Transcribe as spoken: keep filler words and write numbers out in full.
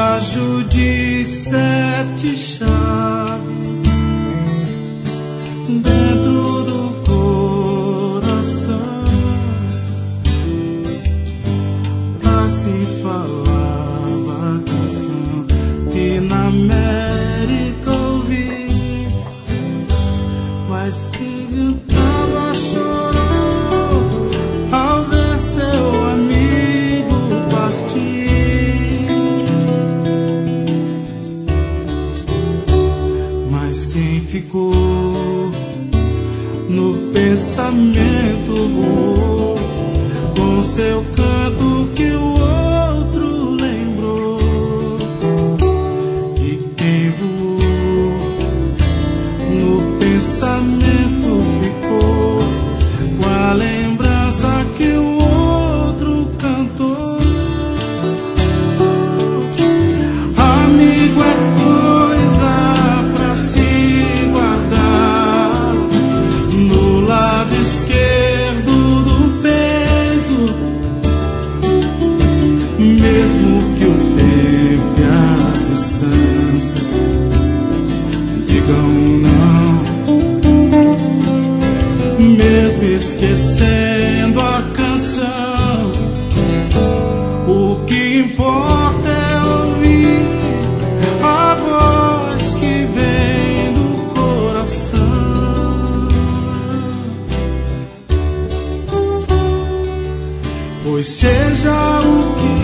relógio de sete chaves dentro do coração. Assim falava a canção que na América ouvi, mas quem cantava chorou ao ver seu amigo partir. Mas quem ficou no pensamento voou com seu canto que o outro lembrou. E quem voou no pensamento ficou com a lembrança que o outro cantou. Amigo é coisa pra se guardar no lado esquerdo do peito, mesmo que o tempo e a distância digam não, mesmo esquecendo a canção, o que importa é ouvir a voz que vem do coração. Pois seja o que